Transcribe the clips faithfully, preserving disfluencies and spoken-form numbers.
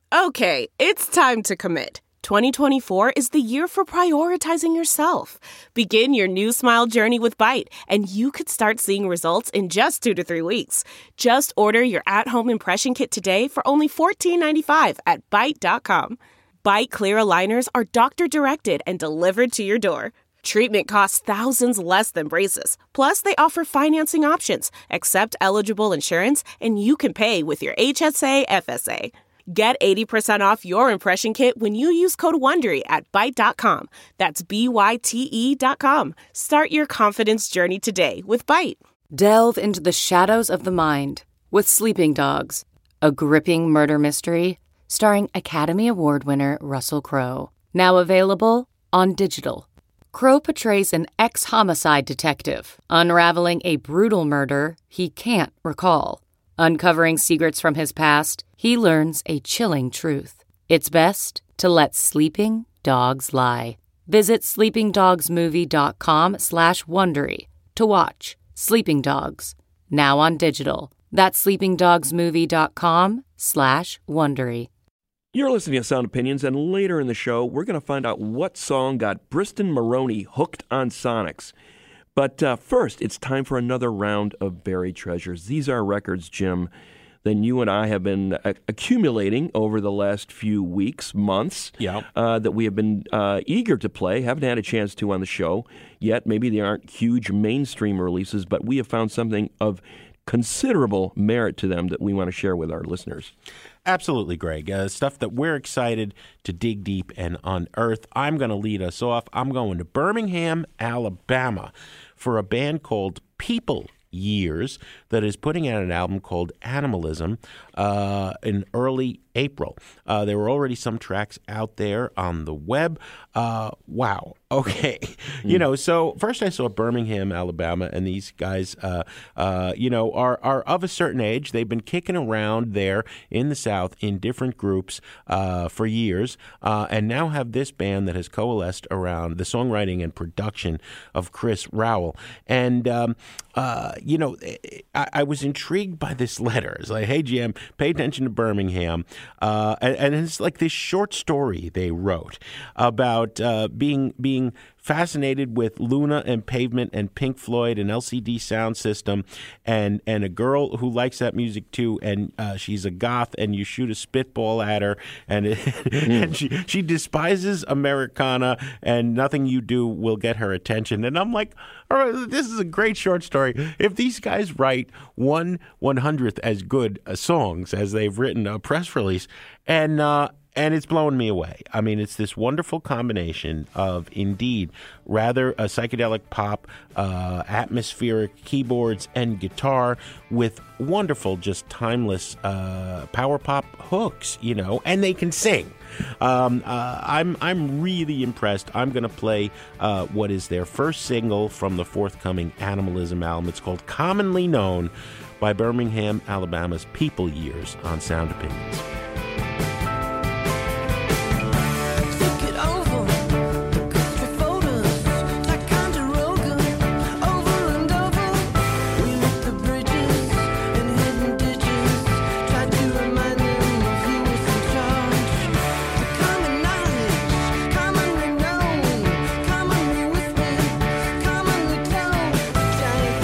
Okay, it's time to commit. twenty twenty-four is the year for prioritizing yourself. Begin your new smile journey with Byte, and you could start seeing results in just two to three weeks. Just order your at-home impression kit today for only fourteen ninety-five at byte dot com. Byte clear aligners are doctor-directed and delivered to your door. Treatment costs thousands less than braces. Plus, they offer financing options, accept eligible insurance, and you can pay with your H S A F S A. Get eighty percent off your impression kit when you use code WONDERY at byte dot com. That's B Y T E dot com. Start your confidence journey today with Byte. Delve into the shadows of the mind with Sleeping Dogs, a gripping murder mystery starring Academy Award winner Russell Crowe. Now available on digital. Crowe portrays an ex-homicide detective unraveling a brutal murder he can't recall. Uncovering secrets from his past, he learns a chilling truth. It's best to let sleeping dogs lie. Visit sleepingdogsmovie.com slash Wondery to watch Sleeping Dogs, now on digital. That's sleepingdogsmovie.com slash Wondery. You're listening to Sound Opinions, and later in the show, we're going to find out what song got Briston Maroney hooked on Sonics. But uh, first, it's time for another round of buried treasures. These are records, Jim, that you and I have been uh, accumulating over the last few weeks, months, yeah. uh, that we have been uh, eager to play, haven't had a chance to on the show yet. Maybe they aren't huge mainstream releases, but we have found something of considerable merit to them that we want to share with our listeners. Absolutely, Greg. Uh, stuff that we're excited to dig deep and unearth. I'm going to lead us off. I'm going to Birmingham, Alabama, for a band called People Years that is putting out an album called Animalism uh, in early April. Uh, there were already some tracks out there on the web. Uh, wow. Okay. Mm. You know, so first I saw Birmingham, Alabama, and these guys, uh, uh, you know, are, are of a certain age. They've been kicking around there in the South in different groups uh, for years, uh, and now have this band that has coalesced around the songwriting and production of Chris Rowell. And, um, uh, you know, I, I was intrigued by this letter. It's like, hey, Jim, pay attention to Birmingham. Uh, and, and it's like this short story they wrote about uh, being being fascinated with Luna and Pavement and Pink Floyd and L C D Sound System, and and a girl who likes that music too, and uh, she's a goth, and you shoot a spitball at her, and, it, mm. and she she despises Americana, and nothing you do will get her attention. And I'm like, all right, this is a great short story. If these guys write one one hundredth as good uh, songs as they've written a press release, and uh, And it's blowing me away. I mean, it's this wonderful combination of, indeed, rather a psychedelic pop, uh, atmospheric keyboards and guitar with wonderful, just timeless uh, power pop hooks, you know, and they can sing. Um, uh, I'm I'm really impressed. I'm going to play uh, what is their first single from the forthcoming Animalism album. It's called Commonly Known by Birmingham, Alabama's People Years on Sound Opinions.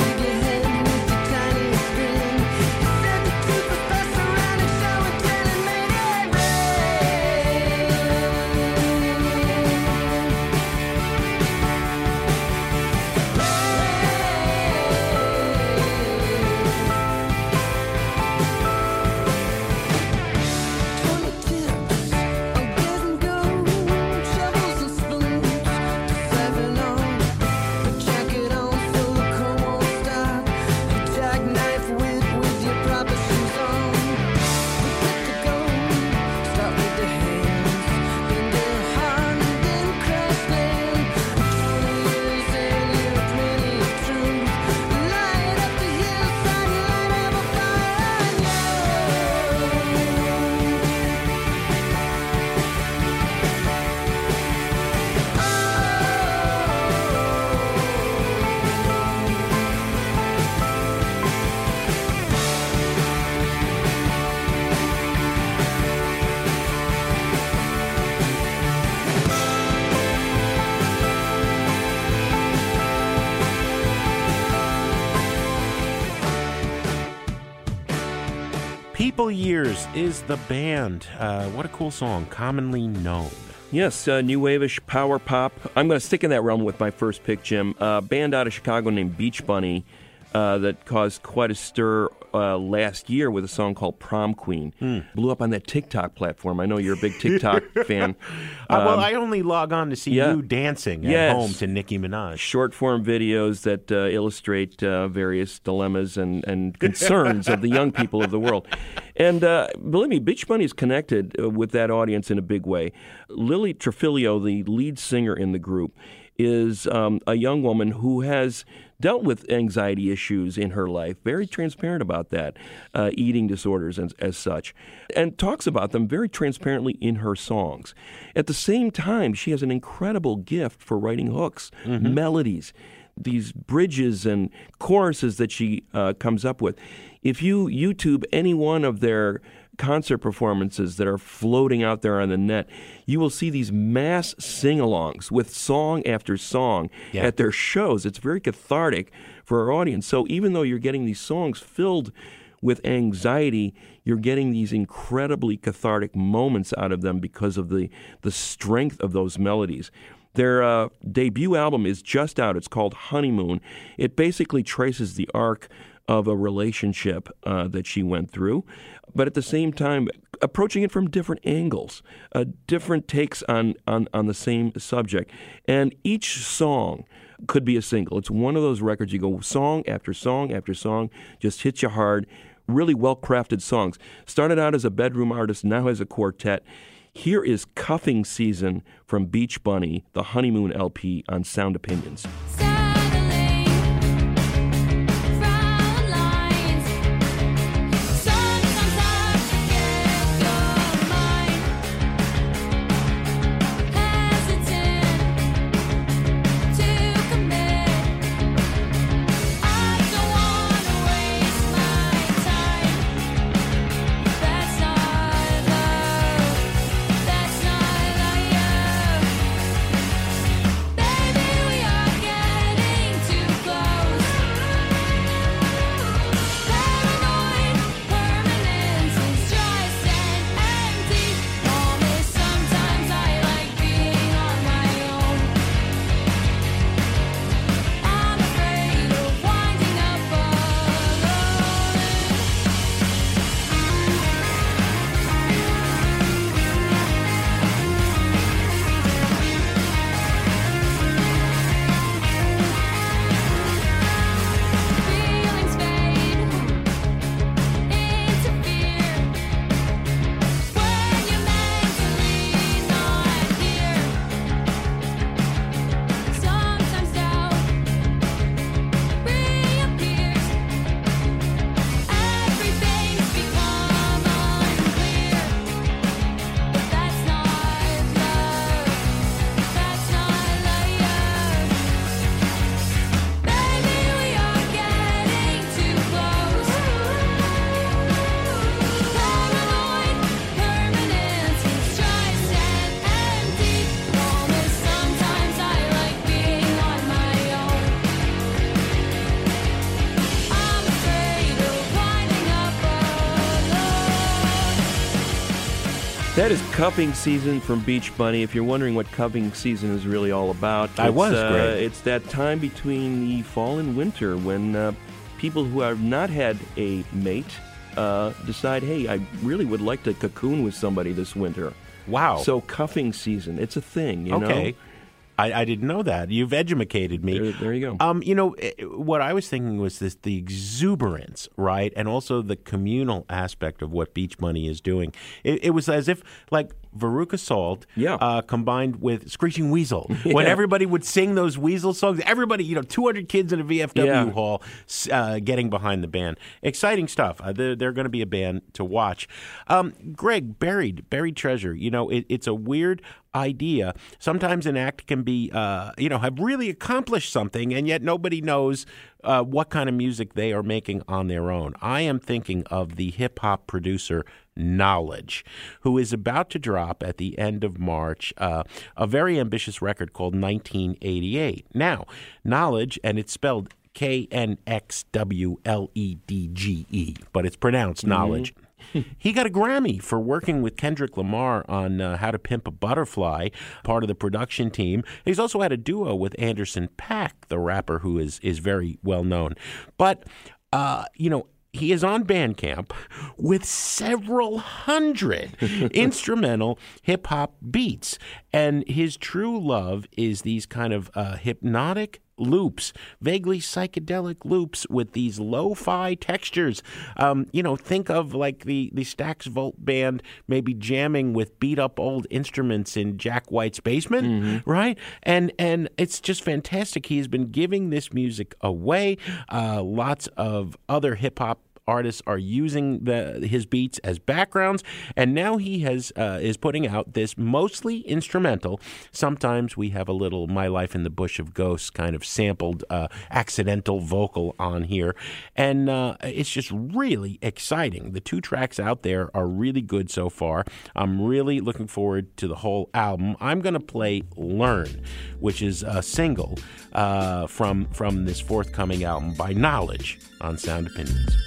Tiny spin. Said the truth was best around and show and tell and People Years is the band. Uh, what a cool song, Commonly Known. Yes, uh, new wave-ish power pop. I'm going to stick in that realm with my first pick, Jim. A uh, band out of Chicago named Beach Bunny uh, that caused quite a stir uh, last year with a song called Prom Queen. Mm. Blew up on that TikTok platform. I know you're a big TikTok fan. Uh, well, Um, I only log on to see yeah. you dancing at Yes. home to Nicki Minaj. Short-form videos that uh, illustrate uh, various dilemmas and, and concerns of the young people of the world. And uh, believe me, Beach Bunny is connected uh, with that audience in a big way. Lily Trafilio, the lead singer in the group, is um, a young woman who has dealt with anxiety issues in her life, very transparent about that, uh, eating disorders and, as such, and talks about them very transparently in her songs. At the same time, she has an incredible gift for writing hooks, mm-hmm. melodies, these bridges and choruses that she uh, comes up with. If you YouTube any one of their concert performances that are floating out there on the net, you will see these mass sing-alongs with song after song yeah. at their shows. It's very cathartic for our audience. So even though you're getting these songs filled with anxiety, you're getting these incredibly cathartic moments out of them because of the, the strength of those melodies. Their uh, debut album is just out. It's called Honeymoon. It basically traces the arc of a relationship uh, that she went through, but at the same time approaching it from different angles, uh, different takes on, on, on the same subject. And each song could be a single. It's one of those records you go song after song after song, just hits you hard, really well-crafted songs. Started out as a bedroom artist, now as a quartet. Here is Cuffing Season from Beach Bunny, the Honeymoon L P on Sound Opinions. That is Cuffing Season from Beach Bunny. If you're wondering what cuffing season is really all about, I was uh, great. It's that time between the fall and winter when uh, people who have not had a mate uh, decide, hey, I really would like to cocoon with somebody this winter. Wow. So cuffing season, it's a thing, you okay. know? I, I didn't know that. You've educated me. There, there you go. Um, you know, what I was thinking was this, the exuberance, right? And also the communal aspect of what Beach Bunny is doing. It, it was as if, like, Veruca Salt yeah. uh, combined with Screeching Weasel. Yeah. When everybody would sing those Weasel songs, everybody, you know, two hundred kids in a V F W yeah. hall uh, getting behind the band. Exciting stuff. Uh, they're they're going to be a band to watch. Um, Greg, Buried, Buried Treasure, you know, it, it's a weird idea. Sometimes an act can be, uh, you know, have really accomplished something, and yet nobody knows uh, what kind of music they are making on their own. I am thinking of the hip-hop producer Knowledge, who is about to drop at the end of March uh, a very ambitious record called nineteen eighty-eight. Now, Knowledge, and it's spelled K N X W L E D G E, but it's pronounced Knowledge. Mm-hmm. He got a Grammy for working with Kendrick Lamar on uh, How to Pimp a Butterfly, part of the production team. He's also had a duo with Anderson .Paak, the rapper who is, is very well known. But, uh, you know, he is on Bandcamp with several hundred instrumental hip-hop beats. And his true love is these kind of uh, hypnotic loops, vaguely psychedelic loops with these lo-fi textures. Um, you know, think of like the, the Stax Volt Band maybe jamming with beat-up old instruments in Jack White's basement, mm-hmm. right? And and it's just fantastic. He's been giving this music away. Uh, lots of other hip-hop artists are using the his beats as backgrounds, and now he has uh, is putting out this mostly instrumental. Sometimes we have a little "My Life in the Bush of Ghosts" kind of sampled uh, accidental vocal on here, and uh, it's just really exciting. The two tracks out there are really good so far. I'm really looking forward to the whole album. I'm going to play "Learn," which is a single uh, from from this forthcoming album by Knowledge on Sound Opinions.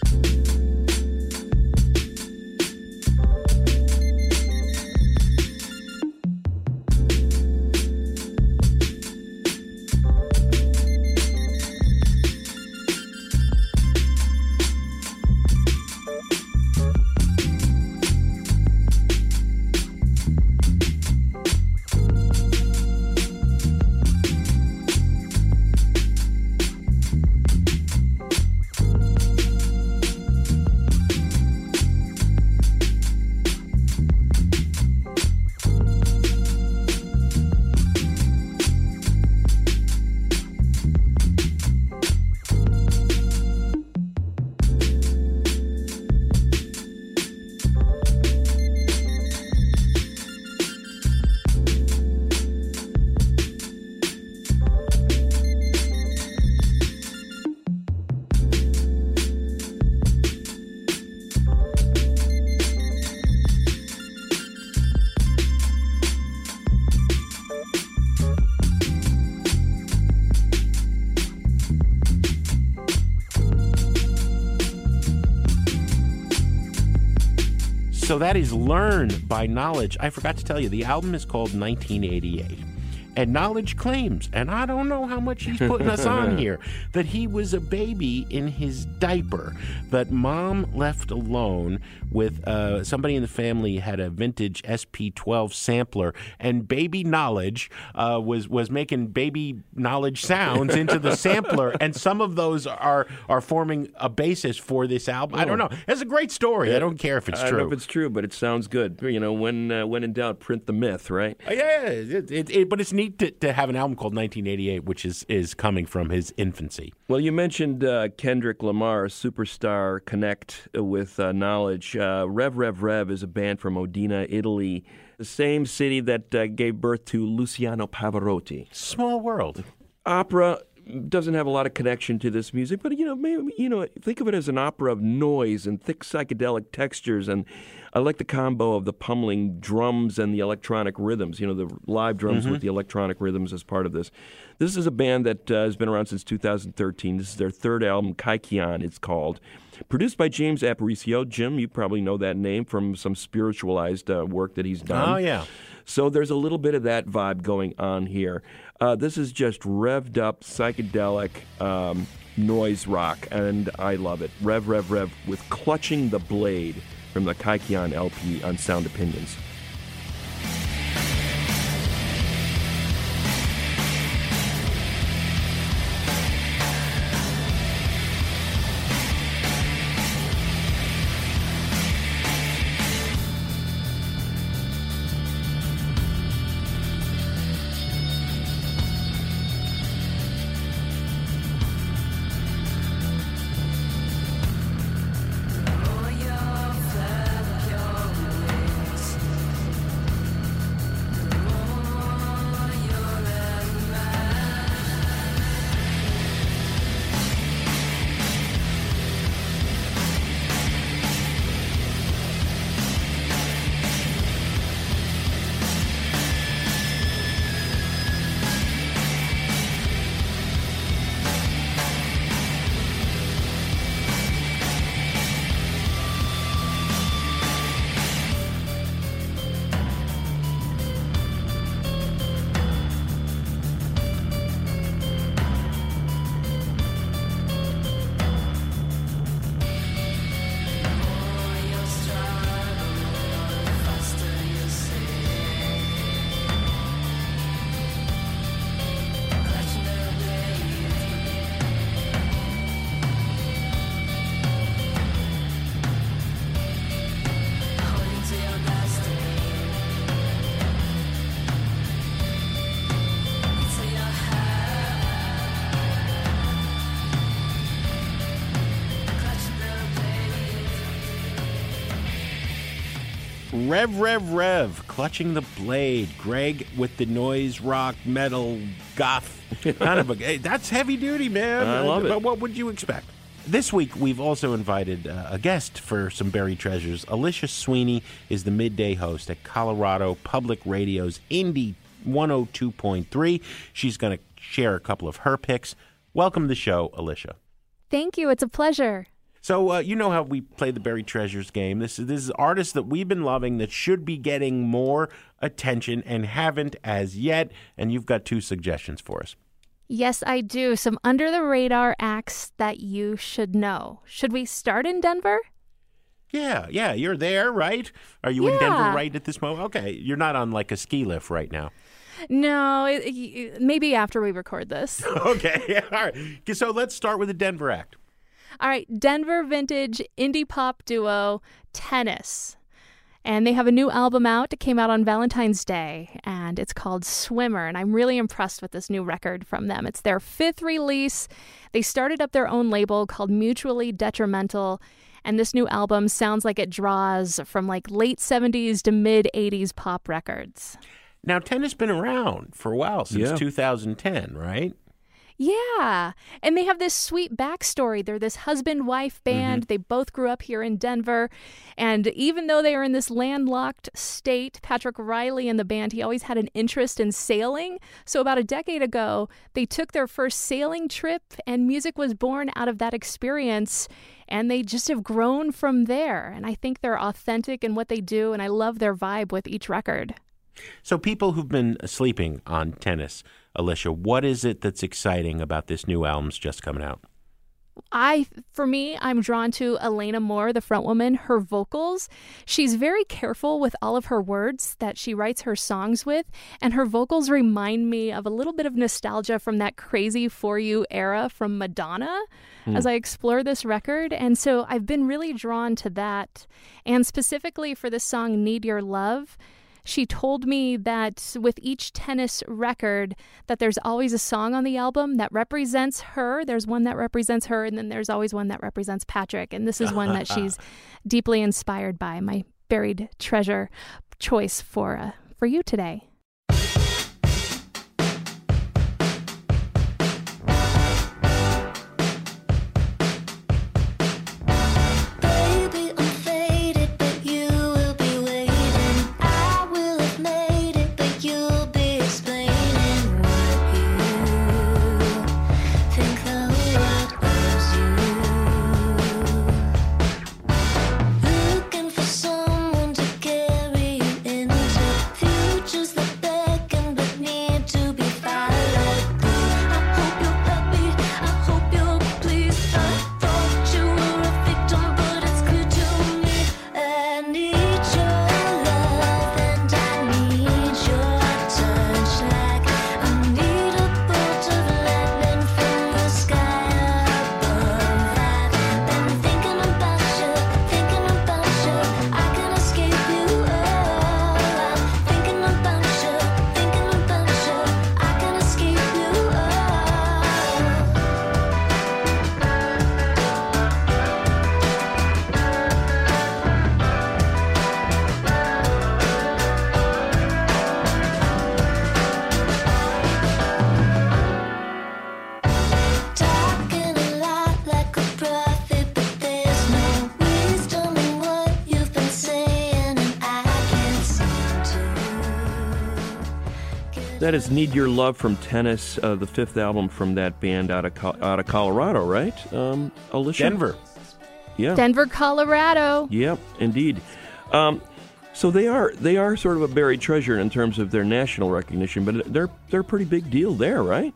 So that is Learn by Knowledge. I forgot to tell you, the album is called nineteen eighty-eight. And Knowledge claims, and I don't know how much he's putting us on here, that he was a baby in his diaper, that mom left alone with uh, somebody in the family had a vintage S P twelve sampler, and baby Knowledge uh, was was making baby Knowledge sounds into the sampler, and some of those are are forming a basis for this album. Oh. I don't know. It's a great story. Yeah. I don't care if it's I true. don't know if it's true, but it sounds good. You know, when uh, when in doubt, print the myth, right? Uh, yeah, it, it, it, but it's neat to, to have an album called nineteen eighty-eight, which is, is coming from his infancy. Well, you mentioned uh, Kendrick Lamar, Superstar Connect with uh, Knowledge. Uh, Rev Rev Rev is a band from Modena, Italy, the same city that uh, gave birth to Luciano Pavarotti. Small world. Opera doesn't have a lot of connection to this music, but you know, maybe you know, think of it as an opera of noise and thick psychedelic textures, and I like the combo of the pummeling drums and the electronic rhythms. You know, the live drums mm-hmm. with the electronic rhythms as part of this. This is a band that uh, has been around since two thousand thirteen. This is their third album, Kaikion, it's called. Produced by James Aparicio. Jim, you probably know that name from some spiritualized uh, work that he's done. Oh, yeah. So there's a little bit of that vibe going on here. Uh, this is just revved up, psychedelic um, noise rock, and I love it. Rev, rev, rev with Clutching the Blade from the Kaikion L P on Sound Opinions. Rev, Rev, Rev, Clutching the Blade. Greg with the noise rock, metal, goth. Kind of a, hey, that's heavy duty, man. I love it. But what would you expect? This week, we've also invited uh, a guest for some buried treasures. Alicia Sweeney is the midday host at Colorado Public Radio's Indie one oh two point three. She's going to share a couple of her picks. Welcome to the show, Alicia. Thank you. It's a pleasure. So uh, you know how we play the Buried Treasures game. This is, this is artists that we've been loving that should be getting more attention and haven't as yet. And you've got two suggestions for us. Yes, I do. Some under-the-radar acts that you should know. Should we start in Denver? Yeah, yeah, you're there, right? Are you Yeah. in Denver right at this moment? Okay, you're not on like a ski lift right now. No, it, it, maybe after we record this. Okay, all right. So let's start with the Denver act. All right, Denver vintage indie pop duo Tennis. And they have a new album out. It came out on Valentine's Day, and it's called Swimmer. And I'm really impressed with this new record from them. It's their fifth release. They started up their own label called Mutually Detrimental. And this new album sounds like it draws from like late seventies to mid eighties pop records. Now, Tennis been around for a while, since Yeah. two thousand ten, right? Yeah. And they have this sweet backstory. They're this husband-wife band. They both grew up here in Denver. And even though they are in this landlocked state, Patrick Riley and the band, he always had an interest in sailing. So about a decade ago, they took their first sailing trip, and music was born out of that experience. And they just have grown from there. And I think they're authentic in what they do, and I love their vibe with each record. So people who've been sleeping on Tennis, Alicia, what is it that's exciting about this new album's just coming out? I, for me, I'm drawn to Elena Moore, the frontwoman, her vocals. She's very careful with all of her words that she writes her songs with, and her vocals remind me of a little bit of nostalgia from that Crazy For You era from Madonna mm. as I explore this record. And so I've been really drawn to that. And specifically for the song Need Your Love, she told me that with each Tennis record, that there's always a song on the album that represents her. There's one that represents her, and then there's always one that represents Patrick. And this is one that she's deeply inspired by. My buried treasure choice for uh, for you today. That is Need Your Love from Tennis, uh, the fifth album from that band out of Co- out of Colorado, right? Um, Alicia? Denver. Yeah. Denver, Colorado. Yep, indeed. Um, so they are they are sort of a buried treasure in terms of their national recognition, but they're they're a pretty big deal there, right?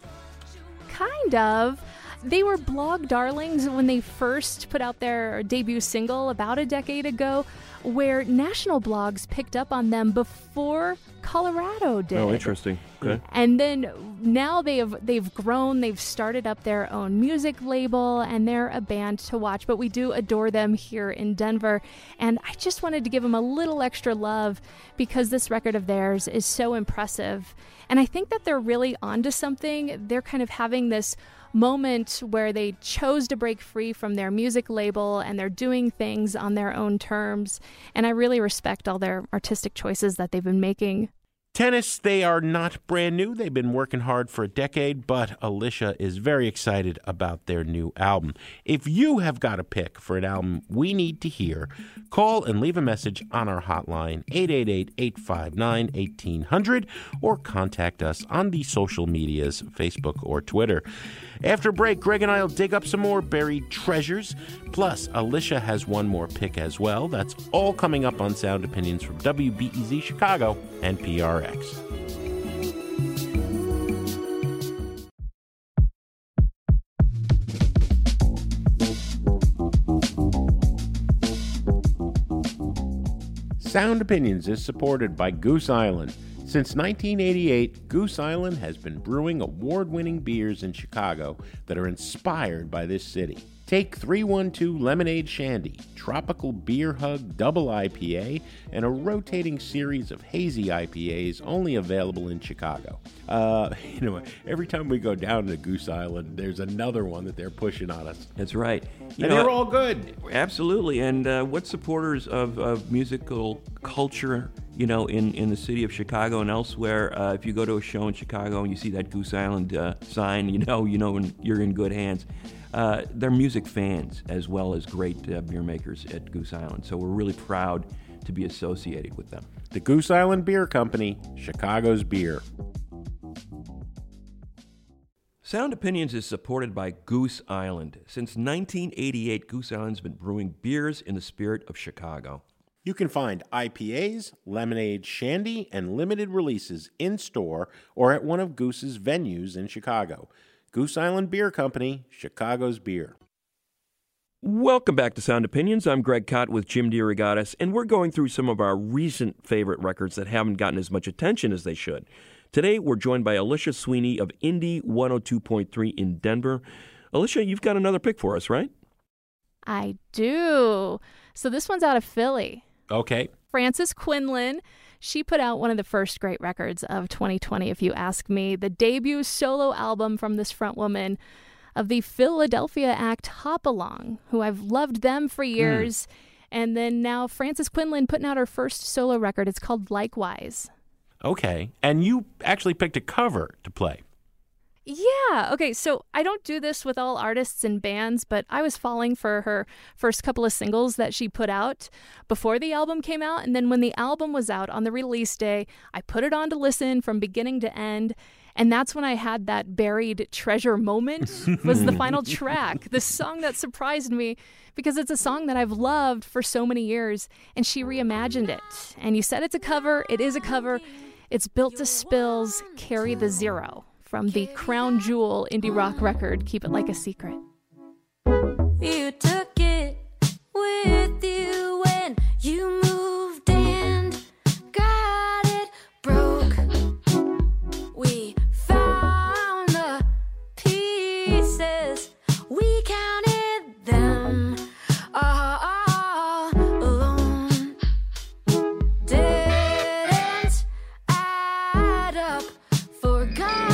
Kind of. They were blog darlings when they first put out their debut single about a decade ago, where national blogs picked up on them before Colorado did. Oh, interesting. Okay. And then now they have they've grown, they've started up their own music label, and they're a band to watch. But we do adore them here in Denver, and I just wanted to give them a little extra love because this record of theirs is so impressive. And I think that they're really onto something. They're kind of having this moment where they chose to break free from their music label and they're doing things on their own terms. And I really respect all their artistic choices that they've been making. Tennis, they are not brand new. They've been working hard for a decade, but Alicia is very excited about their new album. If you have got a pick for an album we need to hear, call and leave a message on our hotline, eight eight eight, eight five nine, one eight zero zero, or contact us on the social medias, Facebook or Twitter. After break, Greg and I will dig up some more buried treasures. Plus, Alicia has one more pick as well. That's all coming up on Sound Opinions from W B E Z Chicago and P R X. Sound Opinions is supported by Goose Island. Since nineteen eighty-eight, Goose Island has been brewing award-winning beers in Chicago that are inspired by this city. Take three one two Lemonade Shandy, Tropical Beer Hug Double I P A, and a rotating series of hazy I P As only available in Chicago. Uh, you know, every time we go down to Goose Island, there's another one that they're pushing on us. That's right. You and know, they're all good. Absolutely. And uh, what supporters of, of musical culture, you know, in, in the city of Chicago and elsewhere, uh, if you go to a show in Chicago and you see that Goose Island uh, sign, you know, you know you're in good hands. Uh, they're music fans as well as great uh, beer makers at Goose Island. So we're really proud to be associated with them. The Goose Island Beer Company, Chicago's beer. Sound Opinions is supported by Goose Island. Since nineteen eighty-eight, Goose Island's been brewing beers in the spirit of Chicago. You can find I P As, lemonade, shandy, and limited releases in-store or at one of Goose's venues in Chicago. Goose Island Beer Company, Chicago's beer. Welcome back to Sound Opinions. I'm Greg Kot with Jim DeRogatis, and we're going through some of our recent favorite records that haven't gotten as much attention as they should. Today, we're joined by Alicia Sweeney of Indie one oh two point three in Denver. Alicia, you've got another pick for us, right? I do. So this one's out of Philly. Okay. Frances Quinlan. She put out one of the first great records of twenty twenty, if you ask me. The debut solo album from this frontwoman of the Philadelphia act Hop Along, who I've loved them for years. Mm. And then now Frances Quinlan putting out her first solo record. It's called Likewise. Okay. And you actually picked a cover to play. Yeah. Okay. So I don't do this with all artists and bands, but I was falling for her first couple of singles that she put out before the album came out. And then when the album was out on the release day, I put it on to listen from beginning to end. And that's when I had that buried treasure moment was the final track, the song that surprised me because it's a song that I've loved for so many years. And she reimagined it. And you said it's a cover. It is a cover. It's Built to Spill's Carry the Zero from the crown jewel indie rock record, Keep It Like a Secret. You took it with you when you moved and got it broke. We found the pieces, we counted them all alone. Didn't add up, forgot.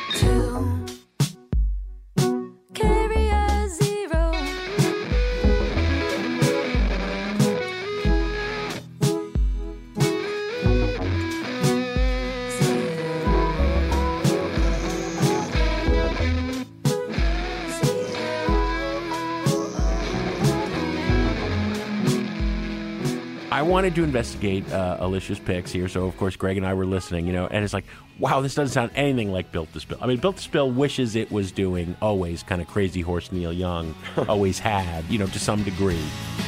I wanted to investigate uh, Alicia's picks here, so of course Greg and I were listening, you know, and it's like, wow, this doesn't sound anything like Built to Spill. I mean, Built to Spill wishes it was doing always kind of Crazy Horse Neil Young, always had, you know, to some degree.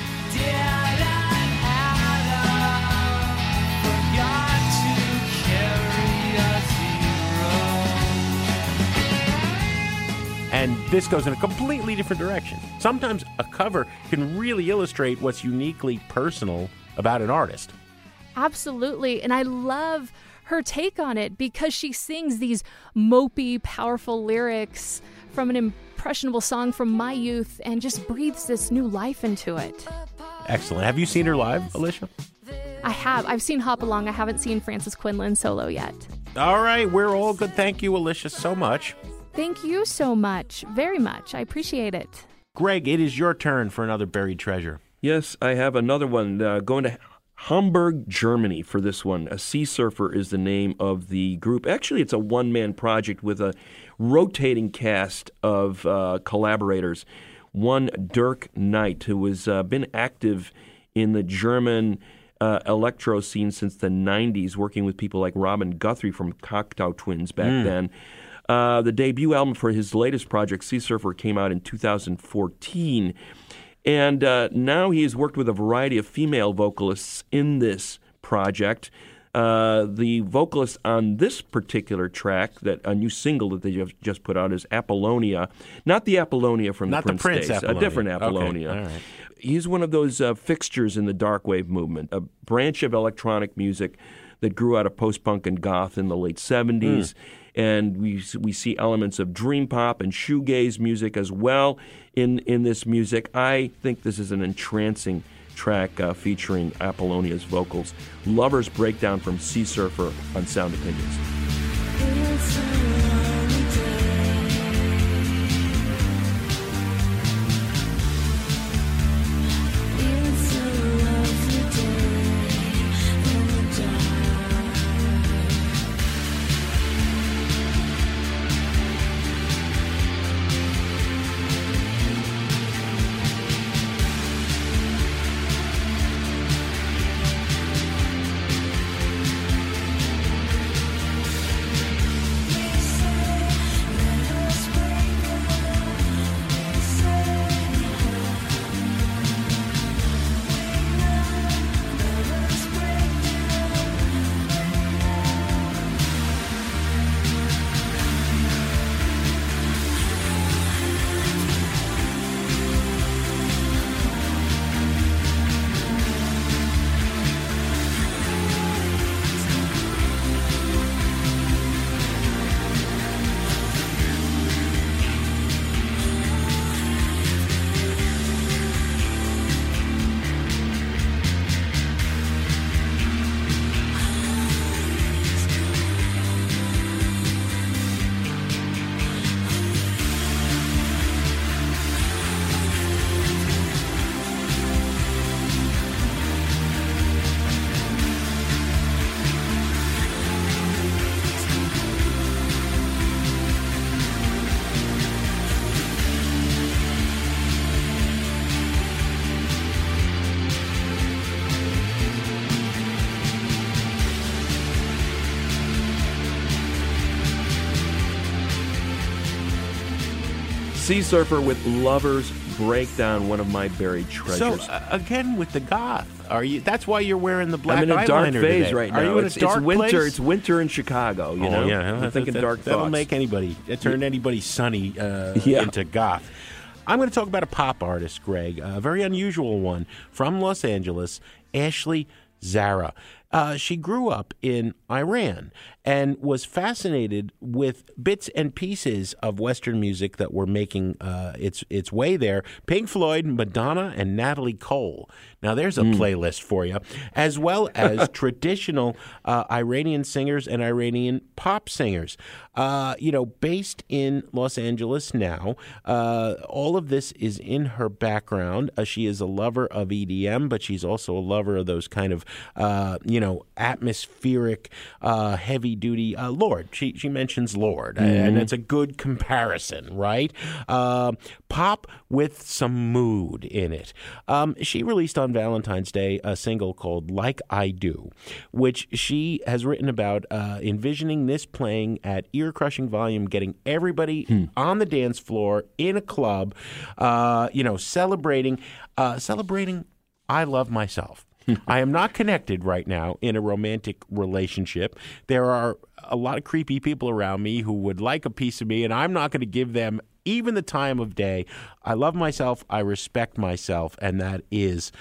And this goes in a completely different direction. Sometimes a cover can really illustrate what's uniquely personal about an artist. Absolutely. And I love her take on it because she sings these mopey, powerful lyrics from an impressionable song from my youth and just breathes this new life into it. Excellent. Have you seen her live, Alicia? I have. I've seen Hop Along. I haven't seen Frances Quinlan solo yet. All right. We're all good. Thank you, Alicia, so much. Thank you so much. Very much. I appreciate it. Greg, it is your turn for another buried treasure. Yes, I have another one. Uh, going to Hamburg, Germany for this one. A Sea Surfer is the name of the group. Actually, it's a one-man project with a rotating cast of uh, collaborators. One, Dirk Knight, who has uh, been active in the German uh, electro scene since the nineties, working with people like Robin Guthrie from Cocteau Twins back mm. then. Uh, the debut album for his latest project, Sea Surfer, came out in two thousand fourteen. And uh, now he has worked with a variety of female vocalists in this project. Uh, the vocalist on this particular track, that a new single that they have just put out, is Apollonia. Not the Apollonia from Not the Prince, the Prince days, Apollonia. A different Apollonia. Okay. All right. He's one of those uh, fixtures in the dark wave movement, a branch of electronic music that grew out of post-punk and goth in the late seventies. Mm. And we we see elements of dream pop and shoegaze music as well in, in this music. I think this is an entrancing track uh, featuring Apollonia's vocals. Lover's Breakdown from Sea Surfer on Sound Opinions. It's a lonely day. It's a lovely day in the dark. Sea Surfer with Lover's Breakdown, one of my buried treasures. So uh, again with the goth, are you? That's why you're wearing the black I'm in a eyeliner dark phase today. right now. Are you in it's, a dark it's winter. place? It's winter in Chicago. You oh, know, yeah, I'm thinking that, dark That'll thoughts. make anybody it turn anybody sunny uh, Yeah. into goth. I'm going to talk about a pop artist, Greg, a very unusual one from Los Angeles, Ashley Zara. Uh, she grew up in Iran and was fascinated with bits and pieces of Western music that were making uh, its its way there. Pink Floyd, Madonna, and Natalie Cole. Now, there's a mm. playlist for you, as well as traditional uh, Iranian singers and Iranian pop singers. Uh, you know, based in Los Angeles now. Uh, all of this is in her background. Uh, she is a lover of E D M, but she's also a lover of those kind of, uh, you know, atmospheric, uh, heavy-duty uh, Lord. She she mentions Lord, mm-hmm. and it's a good comparison, right? Uh, pop with some mood in it. Um, she released on Valentine's Day a single called Like I Do, which she has written about uh, envisioning this playing at ear-crushing volume, getting everybody hmm. on the dance floor in a club, uh, you know, celebrating, uh, celebrating I love myself. I am not connected right now in a romantic relationship. There are a lot of creepy people around me who would like a piece of me, and I'm not going to give them even the time of day. I love myself. I respect myself, and that is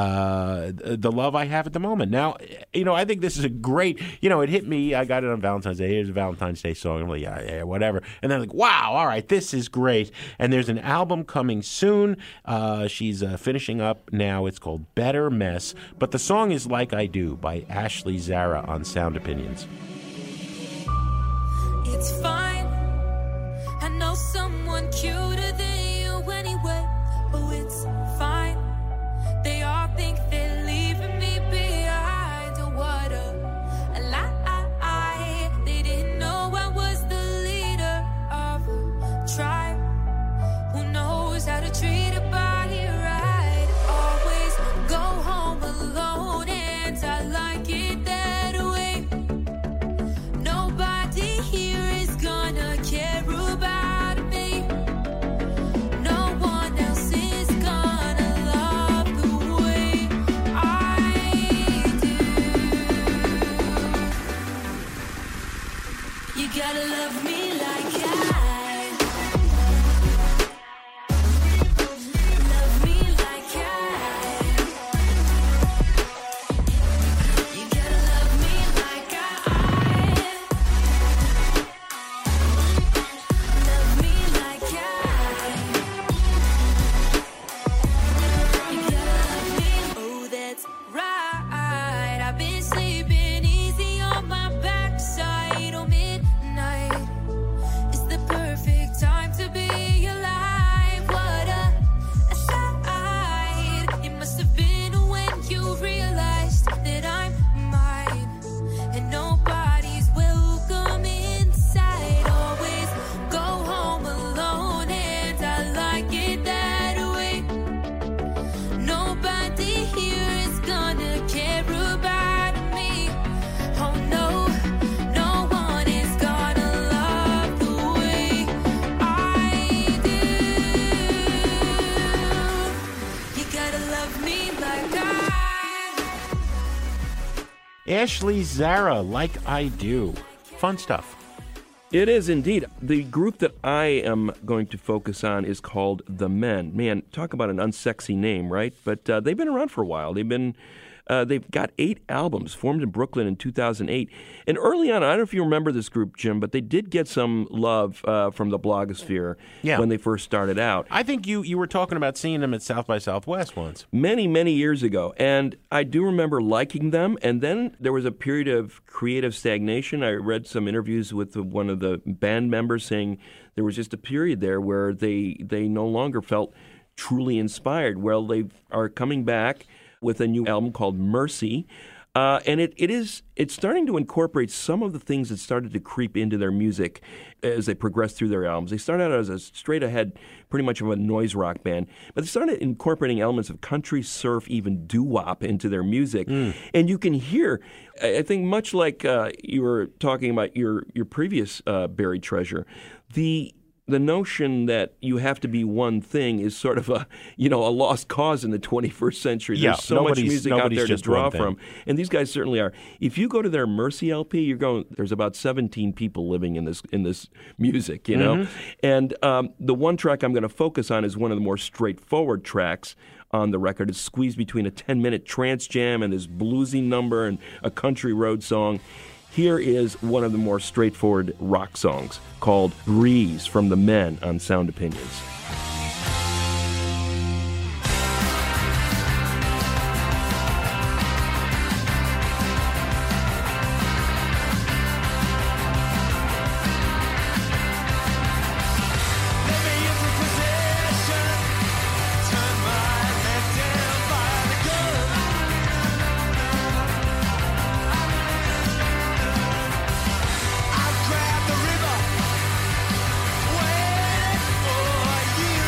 uh, the love I have at the moment. Now, you know, I think this is a great, you know, it hit me. I got it on Valentine's Day. Here's a Valentine's Day song. I'm like, yeah, yeah, whatever. And then I'm like, wow, all right, this is great. And there's an album coming soon. Uh, she's uh, finishing up now. It's called Better Mess. But the song is Like I Do by Ashley Zara on Sound Opinions. It's fine. I know someone cuter than you anyway. Oh, it's fine. They all think they're leaving me behind. Oh, what a, a lie. They didn't know I was the leader of a tribe who knows how to treat a body right. Always go home alone, and I like it that way. Nobody here is gonna care about me. No one else is gonna love the way I do. You gotta love me like I love me like I. You gotta love me like I love me like I. You gotta love me. Oh, that's right. I've been sleeping easy on my backside. Oh, midnight is the perfect time to be alive. What a, a sight. It must have been when you realized that I'm mine and nobody's welcome inside. Always go home alone, and I like it that way. Nobody here is gonna care about me. Oh no, no one is gonna love the way I do. You gotta love me like I. Ashley Zara, Like I Do. Fun stuff. It is indeed. The group that I am going to focus on is called The Men. Man, talk about an unsexy name, right? But uh, they've been around for a while. They've been, uh, they've got eight albums, formed in Brooklyn in two thousand eight. And early on, I don't know if you remember this group, Jim, but they did get some love uh, from the blogosphere Yeah. when they first started out. I think you, you were talking about seeing them at South by Southwest once. Many, many years ago. And I do remember liking them. And then there was a period of creative stagnation. I read some interviews with the, one of the band members saying there was just a period there where they they no longer felt truly inspired. Well, they are coming back with a new album called Mercy. Uh, and it, it is it's starting to incorporate some of the things that started to creep into their music as they progressed through their albums. They started out as a straight ahead, pretty much of a noise rock band, but they started incorporating elements of country, surf, even doo-wop into their music. Mm. And you can hear, I think much like uh, you were talking about your, your previous uh, Buried Treasure, the the notion that you have to be one thing is sort of a, you know, a lost cause in the twenty-first century. Yeah, There's so much nobody's- music out nobody's there to just draw one thing. from. And these guys certainly are. If you go to their Mercy L P, you're going, there's about seventeen people living in this in this music, you know? Mm-hmm. And um, the one track I'm going to focus on is one of the more straightforward tracks on the record. It's squeezed between a ten-minute trance jam and this bluesy number and a country road song. Here is one of the more straightforward rock songs called Breeze from The Men on Sound Opinions. Grab the river, waiting for you.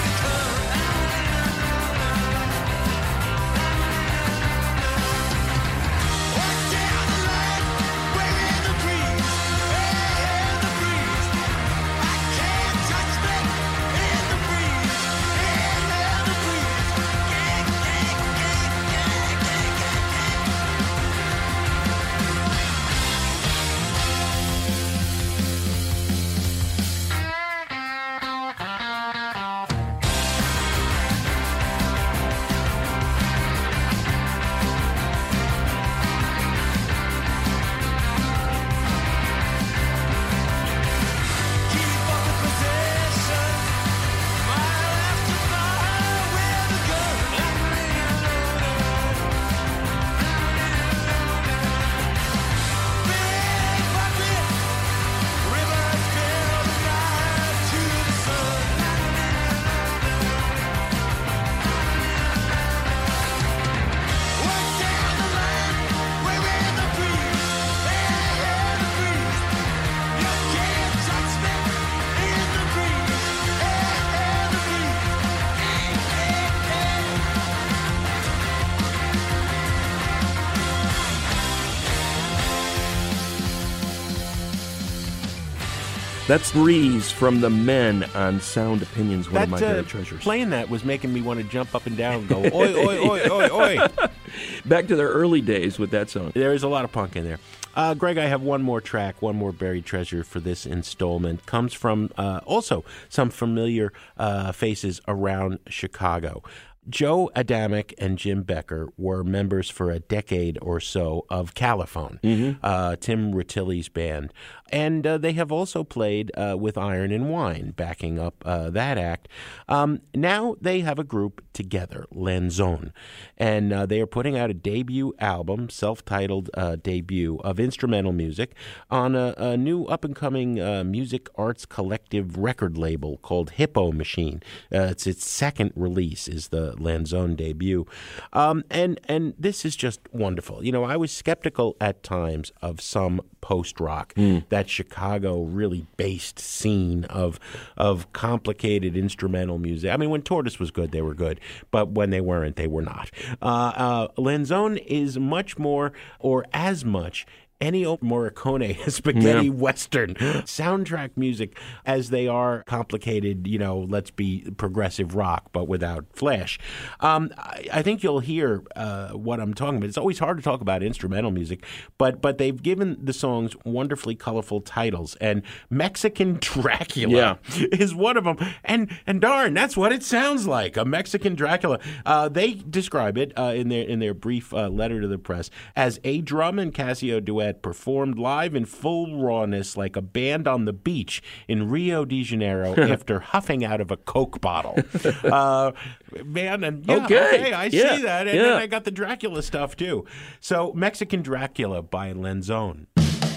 That's Breeze from the Men on Sound Opinions, one that, of my uh, buried treasures. Playing that was making me want to jump up and down and go, oi, oi, oi, oi, oi. Back to their early days with that song. There is a lot of punk in there. Uh, Greg, I have one more track, one more buried treasure for this installment. Comes from uh, also some familiar uh, faces around Chicago. Joe Adamic and Jim Becker were members for a decade or so of Caliphone, mm-hmm. uh, Tim Rutilli's band. And uh, they have also played uh, with Iron and Wine, backing up uh, that act. Um, now they have a group together, Lanzone, and uh, they are putting out a debut album, self-titled uh, debut, of instrumental music on a, a new up-and-coming uh, music arts collective record label called Hippo Machine. Uh, it's its second release, is the Lanzone debut. Um, and, and this is just wonderful. You know, I was skeptical at times of some post-rock, mm. that Chicago really based scene of of complicated instrumental music. I mean, when Tortoise was good, they were good, but when they weren't, they were not. Uh, uh, Lanzone is much more, or as much, Ennio Morricone spaghetti yeah. western soundtrack music as they are complicated, you know, let's be progressive rock, but without flash. Um, I, I think you'll hear uh, what I'm talking about. It's always hard to talk about instrumental music, but but they've given the songs wonderfully colorful titles, and Mexican Dracula yeah. is one of them. And and darn, that's what it sounds like, a Mexican Dracula. Uh, they describe it uh, in their in their brief uh, letter to the press as a drum and Casio duet performed live in full rawness like a band on the beach in Rio de Janeiro after huffing out of a Coke bottle. Uh, man, and yeah, okay, okay I yeah. see that. And yeah. then I got the Dracula stuff, too. So, Mexican Dracula by Lanzone.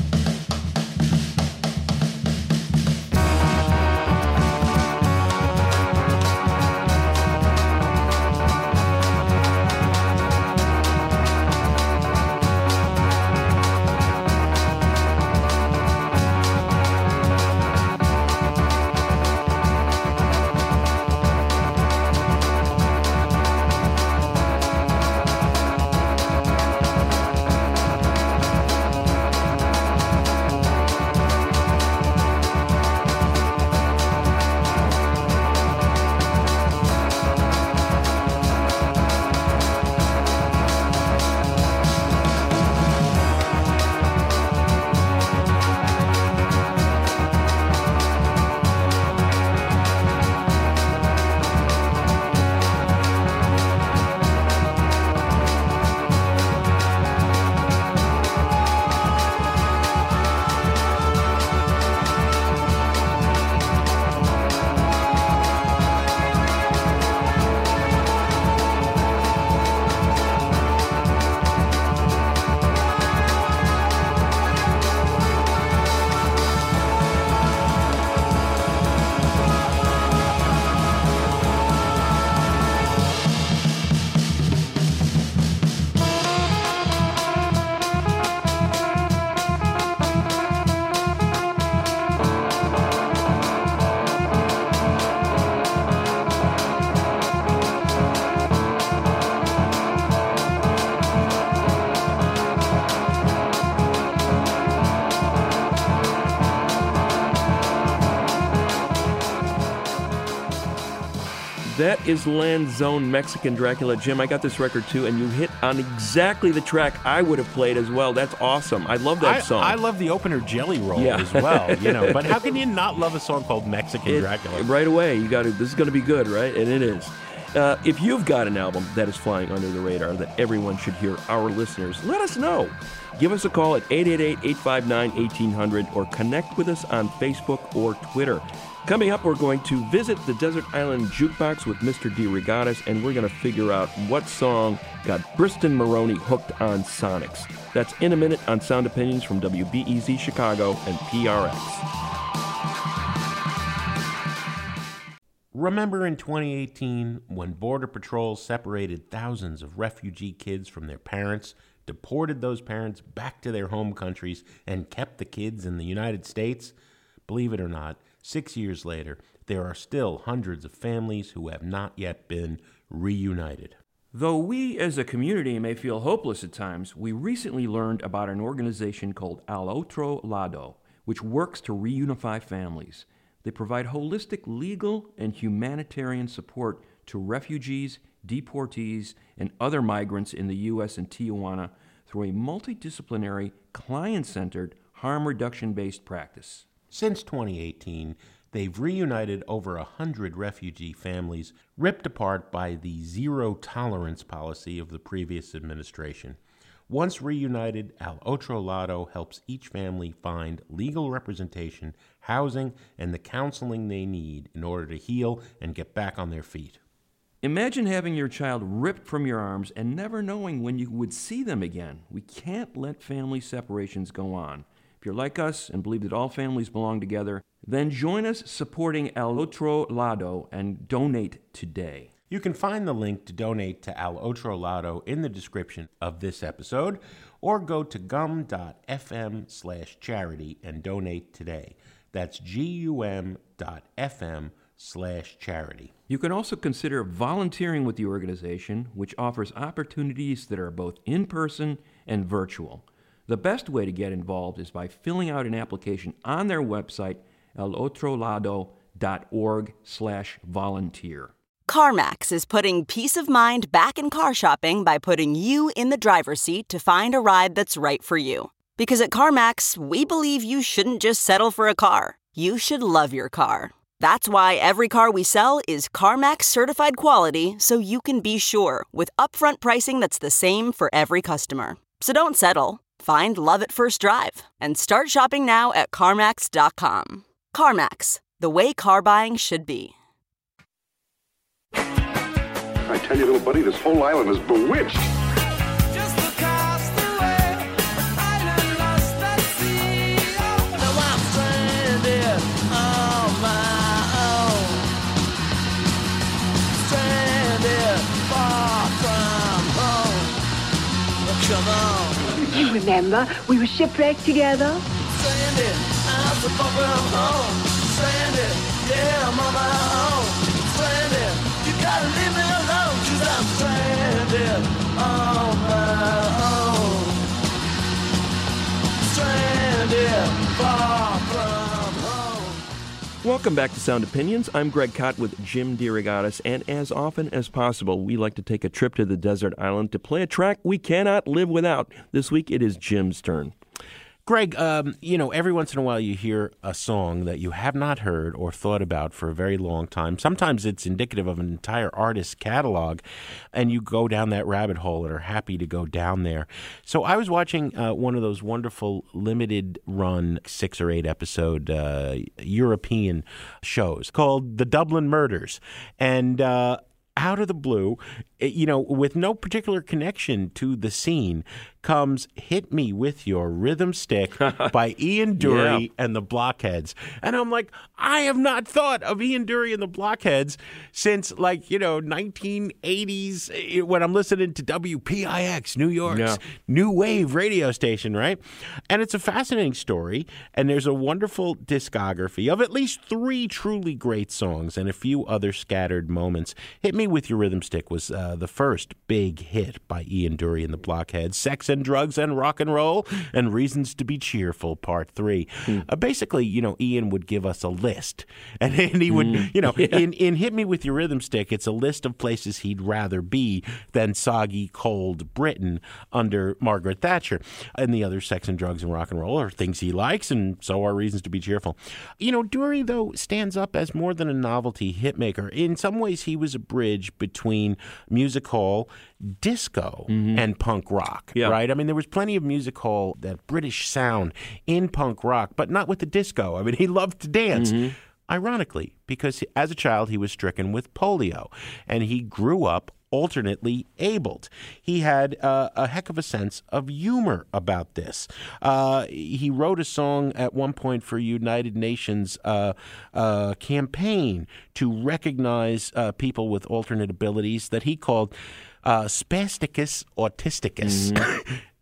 That is Lanzone, Mexican Dracula. Jim, I got this record too, and you hit on exactly the track I would have played as well. That's awesome. I love that I, song. I love the opener Jelly Roll yeah. as well. You know, but how can you not love a song called Mexican it, Dracula? Right away, you got to. This is going to be good, right? And it is. Uh, if you've got an album that is flying under the radar that everyone should hear, our listeners, let us know. Give us a call at eight eight eight, eight five nine, one eight hundred or connect with us on Facebook or Twitter. Coming up, we're going to visit the Desert Island Jukebox with Mister DeRogatis, and we're going to figure out what song got Briston Maroney hooked on Sonics. That's in a minute on Sound Opinions from W B E Z Chicago and P R X. Remember in twenty eighteen when Border Patrol separated thousands of refugee kids from their parents, deported those parents back to their home countries, and kept the kids in the United States? Believe it or not, six years later, there are still hundreds of families who have not yet been reunited. Though we as a community may feel hopeless at times, we recently learned about an organization called Al Otro Lado, which works to reunify families. They provide holistic legal and humanitarian support to refugees, deportees, and other migrants in the U S and Tijuana through a multidisciplinary, client-centered, harm reduction-based practice. Since twenty eighteen, they've reunited over a hundred refugee families ripped apart by the zero-tolerance policy of the previous administration. Once reunited, Al Otro Lado helps each family find legal representation, housing, and the counseling they need in order to heal and get back on their feet. Imagine having your child ripped from your arms and never knowing when you would see them again. We can't let family separations go on. If you're like us and believe that all families belong together, then join us supporting Al Otro Lado and donate today. You can find the link to donate to Al Otro Lado in the description of this episode, or go to gum.fm slash charity and donate today. That's G-U-M dot F-M slash charity. You can also consider volunteering with the organization, which offers opportunities that are both in-person and virtual. The best way to get involved is by filling out an application on their website, alotrolado.org slash volunteer. CarMax is putting peace of mind back in car shopping by putting you in the driver's seat to find a ride that's right for you. Because at CarMax, we believe you shouldn't just settle for a car. You should love your car. That's why every car we sell is CarMax certified quality, so you can be sure with upfront pricing that's the same for every customer. So don't settle. Find love at first drive and start shopping now at CarMax dot com. CarMax, the way car buying should be. I tell you, little buddy, this whole island is bewitched. Just across the way, island lost at sea. Now I'm stranded on my own. Stranded far from home. Come on. You remember, we were shipwrecked together. Stranded, I'm so far from home. Stranded, yeah, I'm on my own. Stranded, you gotta leave me alone, 'cause I'm stranded on my own. Stranded, far from home. Welcome back to Sound Opinions. I'm Greg Kot with Jim DeRogatis, and as often as possible, we like to take a trip to the desert island to play a track we cannot live without. This week, it is Jim's turn. Greg, um, you know, every once in a while you hear a song that you have not heard or thought about for a very long time. Sometimes it's indicative of an entire artist's catalog, and you go down that rabbit hole and are happy to go down there. So I was watching uh, one of those wonderful limited-run six or eight episode uh, European shows called The Dublin Murders, and uh, out of the blue, you know, with no particular connection to the scene, comes Hit Me With Your Rhythm Stick by Ian Dury Yeah. and the Blockheads. And I'm like, I have not thought of Ian Dury and the Blockheads since, like, you know, nineteen eighties when I'm listening to W P I X, New York's Yeah. new wave radio station, right? And it's a fascinating story, and there's a wonderful discography of at least three truly great songs and a few other scattered moments. Hit Me With Your Rhythm Stick was uh, the first big hit by Ian Dury and the Blockheads. Sex and Drugs and Rock and Roll and Reasons to Be Cheerful, Part Three. Mm. Uh, basically, you know, Ian would give us a list, and, and he would, mm. you know, yeah. in, in Hit Me With Your Rhythm Stick, it's a list of places he'd rather be than soggy, cold Britain under Margaret Thatcher. And the other Sex and Drugs and Rock and Roll are things he likes, and so are Reasons to Be Cheerful. You know, Dury, though, stands up as more than a novelty hitmaker. In some ways, he was a bridge between music hall, disco, mm-hmm. and punk rock, yeah. right? I mean, there was plenty of music hall, that British sound in punk rock, but not with the disco. I mean, he loved to dance. Mm-hmm. Ironically, because as a child, he was stricken with polio, and he grew up alternately abled. He had uh, a heck of a sense of humor about this. Uh, he wrote a song at one point for United Nations uh, uh, campaign to recognize uh, people with alternate abilities that he called uh, spasticus autisticus. Mm-hmm.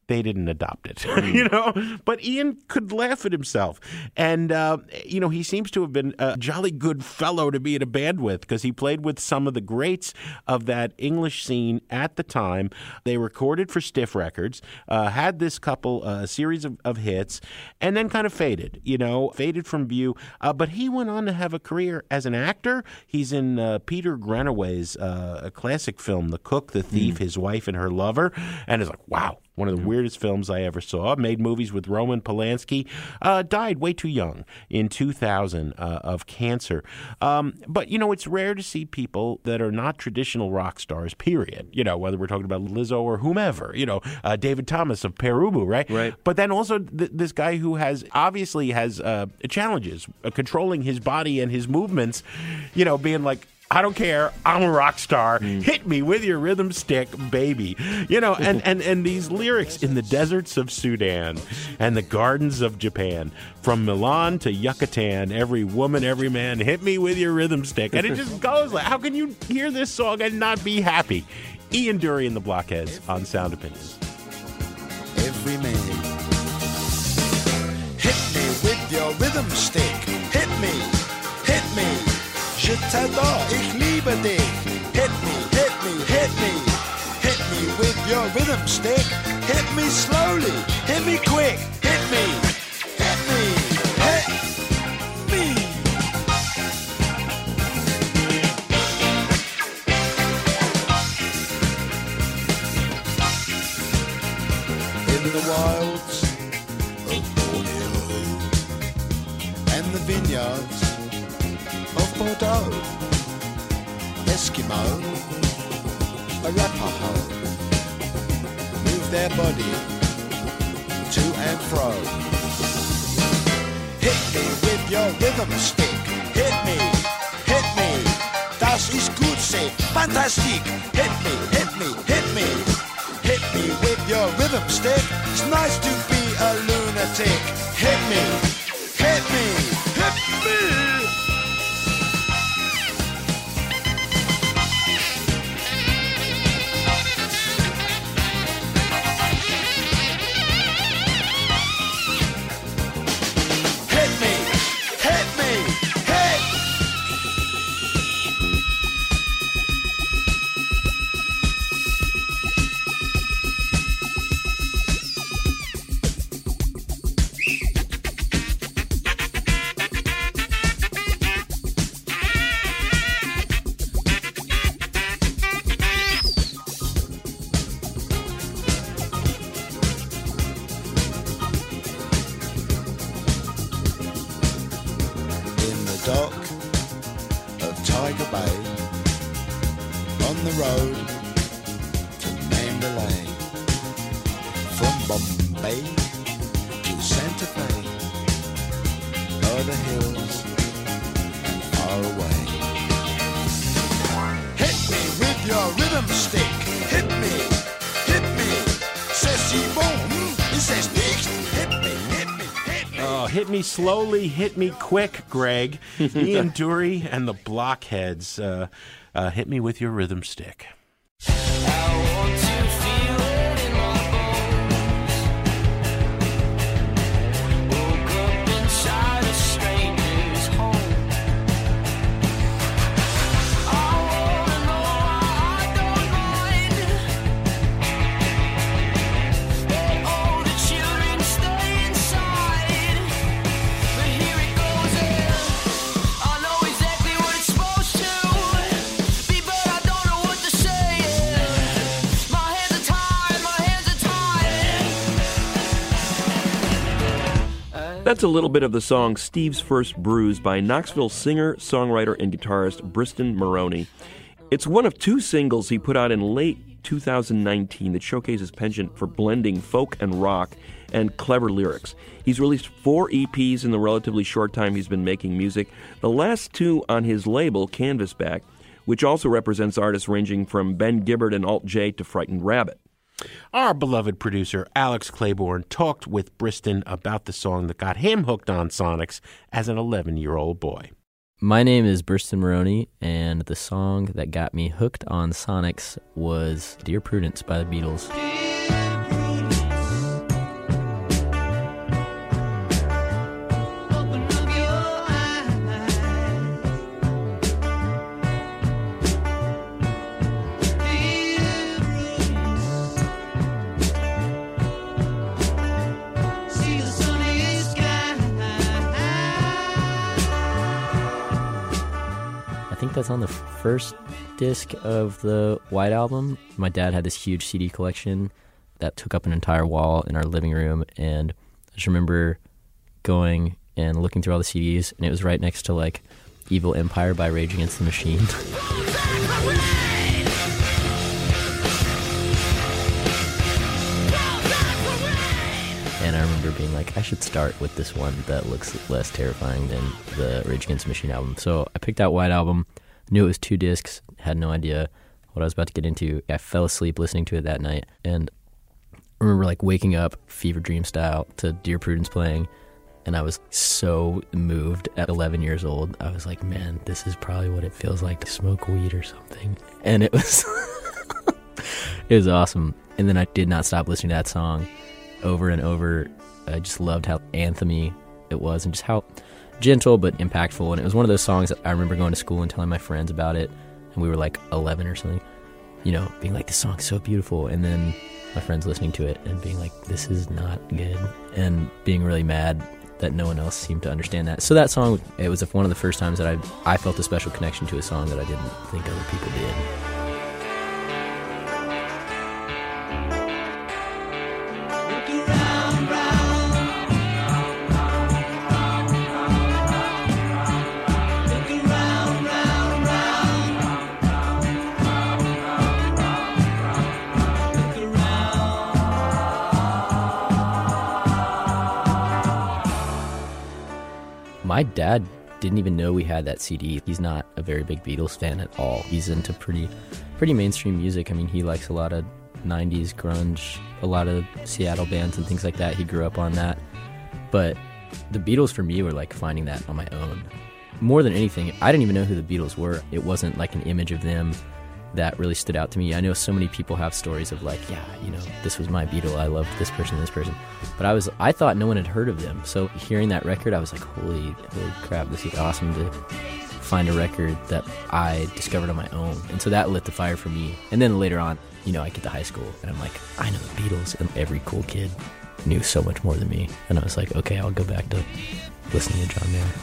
they didn't adopt it, you know? But Ian could laugh at himself. And, uh, you know, he seems to have been a jolly good fellow to be in a band with because he played with some of the greats of that English scene at the time. They recorded for Stiff Records, uh, had this couple, a uh, series of, of hits, and then kind of faded, you know, faded from view. Uh, but he went on to have a career as an actor. He's in uh, Peter Greenaway's uh, a classic film, The Cook, the Thief, mm. His Wife and Her Lover. And it's like, wow. One of the weirdest films I ever saw. Made movies with Roman Polanski. Uh, died way too young in two thousand uh, of cancer. Um, but, you know, it's rare to see people that are not traditional rock stars, period. You know, whether we're talking about Lizzo or whomever. You know, uh, David Thomas of Perubu, right? Right. But then also th- this guy who has obviously has uh, challenges uh, controlling his body and his movements, you know, being like, I don't care. I'm a rock star. Mm. Hit me with your rhythm stick, baby. You know, and, and, and these lyrics in the deserts of Sudan and the gardens of Japan, from Milan to Yucatan, every woman, every man, hit me with your rhythm stick. And it just goes like, how can you hear this song and not be happy? Ian Dury and the Blockheads on Sound Opinions. Every man, hit me with your rhythm stick. Hit me, hit me. Je t'adore, ich liebe dich. Hit me, hit me, hit me. Hit me with your rhythm stick. Hit me slowly, hit me quick. Hit me, hit me, hit me. In the wilds of Borneo and the vineyards of Bordeaux, Eskimo, Arapaho, move their body to and fro. Hit me with your rhythm stick. Hit me, hit me. Das ist gut, say fantastic. Hit me, hit me, hit me. Hit me with your rhythm stick. It's nice to be a lunatic. Hit me, hit me, hit me. Dock of Tiger Bay, on the road to Mandalay, from Bombay to Santa Fe, o'er the hills and far away. Hit me with your rhythm stick, hit me, hit me, c'est si bon, c'est nicht, hit me, hit me. Oh, hit me slowly, hit me quick, Greg. Ian Dury and the Blockheads. Uh, uh, hit me with your rhythm stick. I want to feel it in my bones. Woke up inside a stranger's home. I wanna know, I don't mind. Let all the children stay inside. But here it goes again. I know exactly what it's supposed to be, but I don't know what to say. My hands are tied, my hands are tied. That's a little bit of the song Steve's First Bruise by Knoxville singer, songwriter, and guitarist Briston Maroney. It's one of two singles he put out in late two thousand nineteen that showcase his penchant for blending folk and rock and clever lyrics. He's released four E Ps in the relatively short time he's been making music, the last two on his label, Canvasback, which also represents artists ranging from Ben Gibbard and Alt J to Frightened Rabbit. Our beloved producer, Alex Claiborne, talked with Briston about the song that got him hooked on Sonics as an eleven-year-old boy. My name is Briston Maroney, and the song that got me hooked on Sonics was Dear Prudence by the Beatles. think that's on the first disc of the White Album. My dad had this huge C D collection that took up an entire wall in our living room, and I just remember going and looking through all the C Ds, and it was right next to like Evil Empire by Rage Against the Machine. And I remember being like, I should start with this one that looks less terrifying than the Rage Against the Machine album. So I picked out White Album, knew it was two discs, had no idea what I was about to get into. I fell asleep listening to it that night, and I remember like waking up fever dream style to Dear Prudence playing, and I was so moved at eleven years old. I was like, man, this is probably what it feels like to smoke weed or something. And it was it was awesome. And then I did not stop listening to that song over and over. I just loved how anthemy it was and just how gentle but impactful. And it was one of those songs that I remember going to school and telling my friends about it, and we were like eleven or something, you know, being like, this song's so beautiful. And then my friends listening to it and being like, this is not good, and being really mad that no one else seemed to understand that. So that song, it was one of the first times that I I felt a special connection to a song that I didn't think other people did. My dad didn't even know we had that C D. He's not a very big Beatles fan at all. He's into pretty pretty mainstream music. I mean, he likes a lot of nineties grunge, a lot of Seattle bands and things like that. He grew up on that. But the Beatles for me were like finding that on my own. More than anything, I didn't even know who the Beatles were. It wasn't like an image of them that really stood out to me. I know so many people have stories of like, yeah, you know, this was my Beatle. I loved this person, this person. But I was, I thought no one had heard of them. So hearing that record, I was like, holy, holy crap, this is awesome to find a record that I discovered on my own. And so that lit the fire for me. And then later on, you know, I get to high school and I'm like, I know the Beatles, and every cool kid knew so much more than me. And I was like, okay, I'll go back to listening to John Mayer.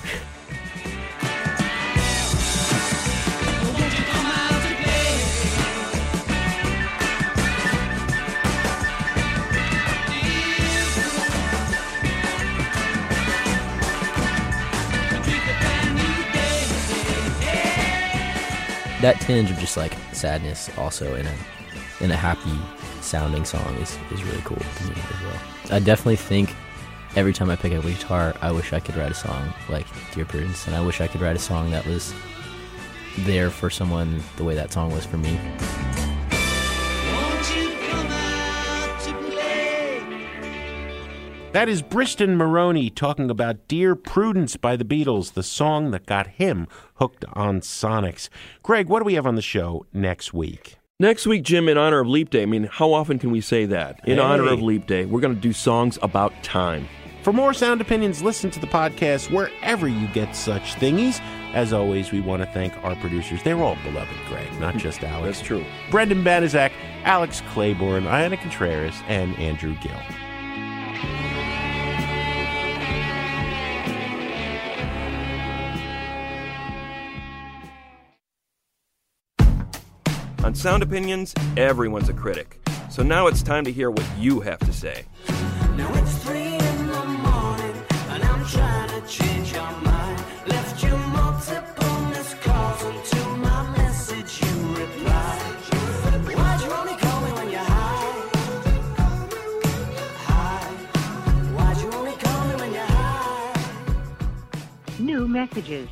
That tinge of just like sadness also in a in a happy sounding song is, is really cool to me as well. I definitely think every time I pick up a guitar, I wish I could write a song like Dear Prudence, and I wish I could write a song that was there for someone the way that song was for me. That is Briston Maroney talking about Dear Prudence by the Beatles, the song that got him hooked on Sonics. Greg, what do we have on the show next week? Next week, Jim, in honor of Leap Day, I mean, how often can we say that? In Hey. honor of Leap Day, we're going to do songs about time. For more Sound Opinions, listen to the podcast wherever you get such thingies. As always, we want to thank our producers. They're all beloved, Greg, not just Alex. That's true. Brendan Banaszak, Alex Claiborne, Iana Contreras, and Andrew Gill. On Sound Opinions, everyone's a critic. So now it's time to hear what you have to say. Now it's three in the morning, and I'm trying to change your mind. Left you multiple missed calls until my message you replied. Why'd you only call me when you're high? High. Why'd you only call me when you're high? New messages.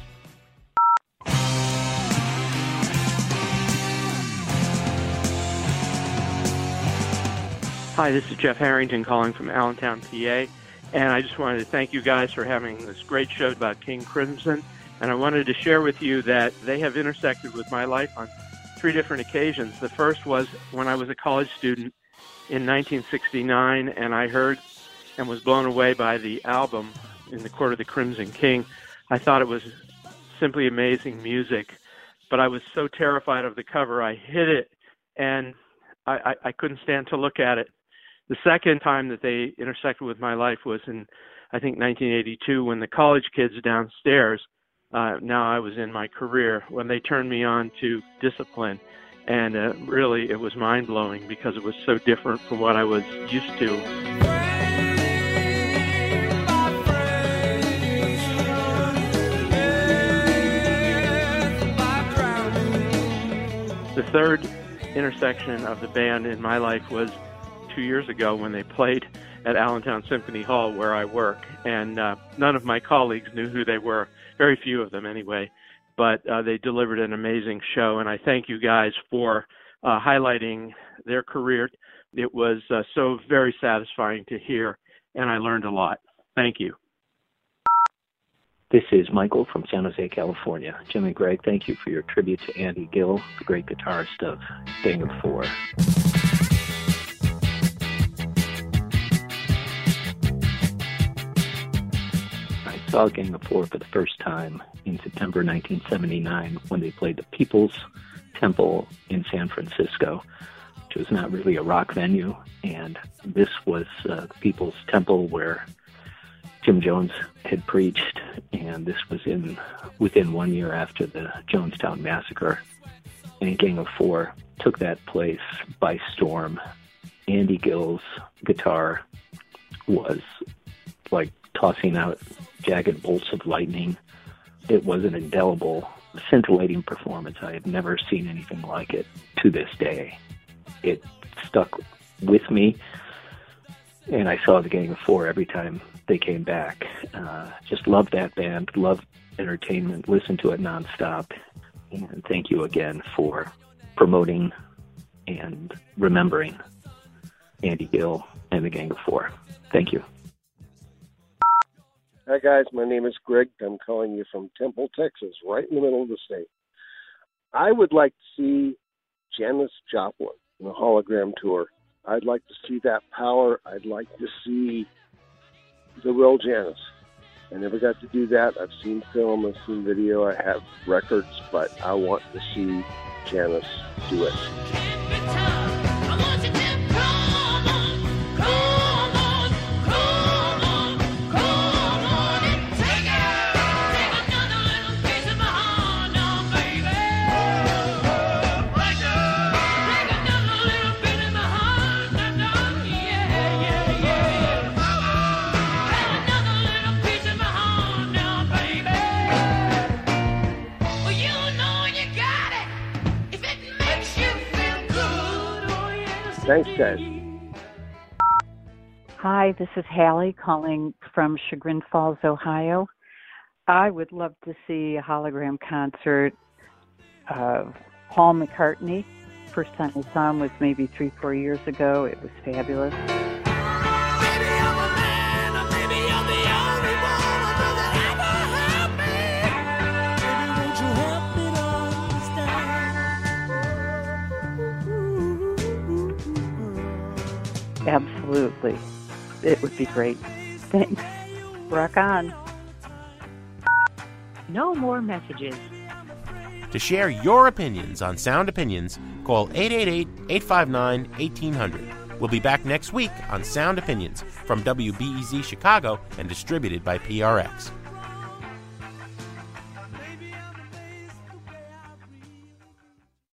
Hi, this is Jeff Harrington calling from Allentown, P A, and I just wanted to thank you guys for having this great show about King Crimson, and I wanted to share with you that they have intersected with my life on three different occasions. The first was when I was a college student in nineteen sixty-nine, and I heard and was blown away by the album In the Court of the Crimson King. I thought it was simply amazing music, but I was so terrified of the cover, I hid it, and I, I, I couldn't stand to look at it. The second time that they intersected with my life was in, I think, nineteen eighty-two, when the college kids downstairs uh, now I was in my career, when they turned me on to Discipline. And uh, really, it was mind-blowing because it was so different from what I was used to. The third intersection of the band in my life was two years ago when they played at Allentown Symphony Hall, where I work. And uh, none of my colleagues knew who they were, very few of them anyway. But uh, they delivered an amazing show, and I thank you guys for uh, highlighting their career. It was uh, so very satisfying to hear, and I learned a lot. Thank you. This is Michael from San Jose, California. Jim and Greg, thank you for your tribute to Andy Gill, the great guitarist of Gang of Four. I saw Gang of Four for the first time in September nineteen seventy-nine when they played the People's Temple in San Francisco, which was not really a rock venue. And this was uh, the People's Temple where Jim Jones had preached, and this was in within one year after the Jonestown Massacre. And Gang of Four took that place by storm. Andy Gill's guitar was like tossing out jagged bolts of lightning. It was an indelible, scintillating performance. I had never seen anything like it to this day. It stuck with me, and I saw the Gang of Four every time they came back. Uh, just loved that band, loved entertainment, listened to it nonstop. And thank you again for promoting and remembering Andy Gill and the Gang of Four. Thank you. Hi, guys. My name is Greg. I'm calling you from Temple, Texas, right in the middle of the state. I would like to see Janis Joplin in a hologram tour. I'd like to see that power. I'd like to see the real Janis. I never got to do that. I've seen film, I've seen video, I have records, but I want to see Janis do it. Thanks, guys. Hi, this is Hallie calling from Chagrin Falls, Ohio. I would love to see a hologram concert of Paul McCartney. First time I saw him was maybe three, four years ago. It was fabulous. Absolutely. It would be great. Thanks. Rock on. No more messages. To share your opinions on Sound Opinions, call eight eight eight, eight five nine, one eight zero zero. We'll be back next week on Sound Opinions from W B E Z Chicago and distributed by P R X.